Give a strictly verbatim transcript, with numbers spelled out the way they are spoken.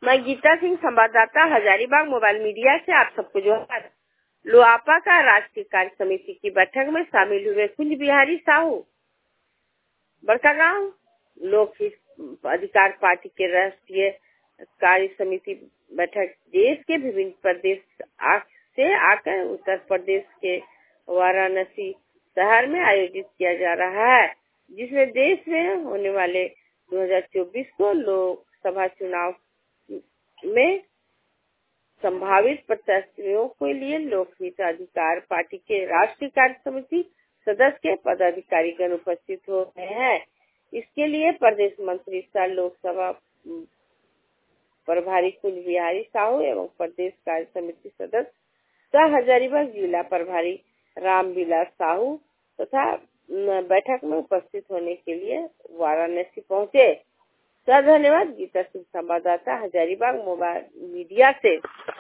मैं गीता सिंह, संवाददाता, Hazaribagh mobile media से आप सबको जोहार। लोआपा का राष्ट्रीय कार्य समिति की बैठक में शामिल हुए कुंज बिहारी साहू। बड़कागांव लोक हित अधिकार पार्टी के राष्ट्रीय कार्य समिति बैठक देश के विभिन्न प्रदेश से आकर उत्तर प्रदेश के वाराणसी शहर में आयोजित किया जा रहा है, जिसमें देश में होने वाले दो हज़ार चौबीस को लोकसभा चुनाव में संभावित प्रत्याशियों के लिए लोकहित अधिकार पार्टी के राष्ट्रीय कार्य समिति सदस्य के पदाधिकारीगण उपस्थित हो रहे हैं। इसके लिए प्रदेश मंत्री सह लोकसभा प्रभारी कुंज बिहारी साहू एवं प्रदेश कार्य समिति सदस्य सह हजारीबाग जिला प्रभारी रामविलास साहू तथा बैठक में उपस्थित होने के लिए वाराणसी पहुंचे। सर धन्यवाद। गीता सिंह, संवाददाता, हजारीबाग मोबाइल मीडिया से।